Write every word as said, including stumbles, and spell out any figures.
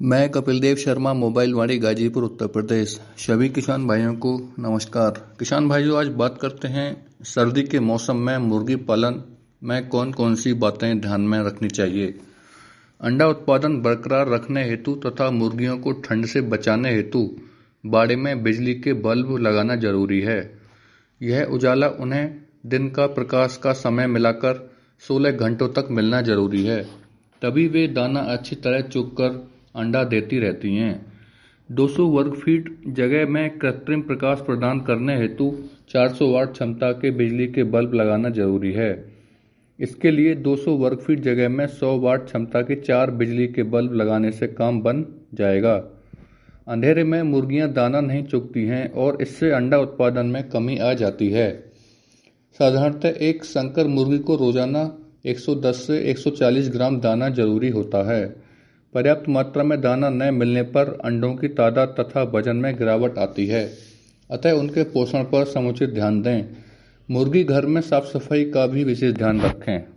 मैं कपिल देव शर्मा, मोबाइल वाड़ी, गाजीपुर, उत्तर प्रदेश। सभी किसान भाइयों को नमस्कार। किसान भाइयों, आज बात करते हैं सर्दी के मौसम में मुर्गी पालन में कौन कौन सी बातें ध्यान में रखनी चाहिए। अंडा उत्पादन बरकरार रखने हेतु तथा मुर्गियों को ठंड से बचाने हेतु बाड़े में बिजली के बल्ब लगाना जरूरी है। यह उजाला उन्हें दिन का प्रकाश का समय मिलाकर सोलह घंटों तक मिलना जरूरी है, तभी वे दाना अच्छी तरह चुगकर अंडा देती रहती हैं। दो सौ वर्ग फीट जगह में कृत्रिम प्रकाश प्रदान करने हेतु चार सौ वाट क्षमता के बिजली के बल्ब लगाना जरूरी है। इसके लिए दो सौ वर्ग फीट जगह में सौ वाट क्षमता के चार बिजली के बल्ब लगाने से काम बन जाएगा। अंधेरे में मुर्गियां दाना नहीं चुगती हैं और इससे अंडा उत्पादन में कमी आ जाती है। साधारणतः एक संकर मुर्गी को रोजाना एक सौ दस से एक सौ चालीस ग्राम दाना जरूरी होता है। पर्याप्त मात्रा में दाना न मिलने पर अंडों की तादाद तथा वजन में गिरावट आती है, अतः उनके पोषण पर समुचित ध्यान दें। मुर्गी घर में साफ सफाई का भी विशेष ध्यान रखें।